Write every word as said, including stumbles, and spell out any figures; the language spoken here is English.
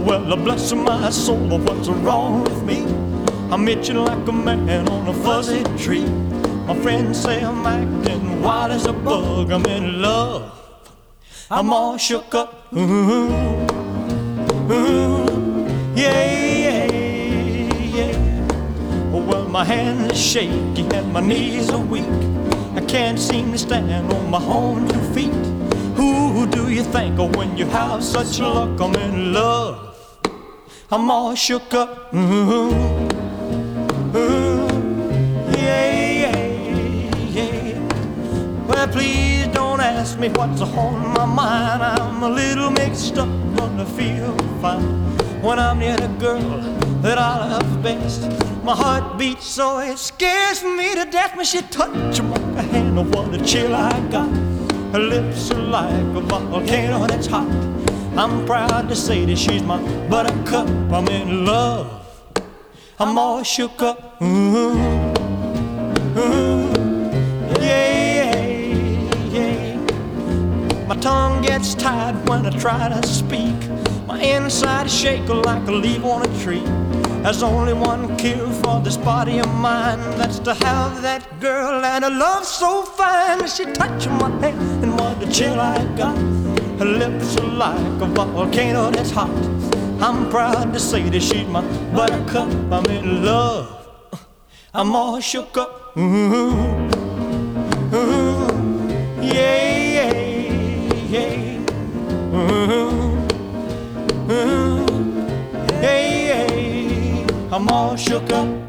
well, bless my soul, what's wrong with me? I'm itching like a man on a fuzzy tree. My friends say I'm acting wild as a bug. I'm in love, I'm all shook up. Ooh, ooh, yeah, yeah, yeah. Well, my hands are shaky and my knees are weak. I can't seem to stand on my own two feet. Who do you think of when you have such luck? I'm in love, I'm all shook up. Ooh, ooh, yeah, yeah, yeah. Well, please don't ask me what's on my mind. I'm a little mixed up, but I feel fine when I'm near the girl that I love best. My heart beats so it scares me to death when she touches my hand. Oh, what a chill I got. Her lips are like a volcano that's hot. I'm proud to say that she's my buttercup. I'm in love, I'm all shook up. Ooh, ooh, yeah, yeah. My tongue gets tied when I try to speak. My inside is shaking like a leaf on a tree. There's only one cure for this body of mine, that's to have that girl and a love so fine. She touched my hand and what a chill I got. Her lips are like a volcano that's hot. I'm proud to say that she's my buttercup. I'm in love, I'm all shook up. Ooh, ooh, yeah, yeah, yeah. Ooh, ooh, yeah, yeah. I'm all shook up.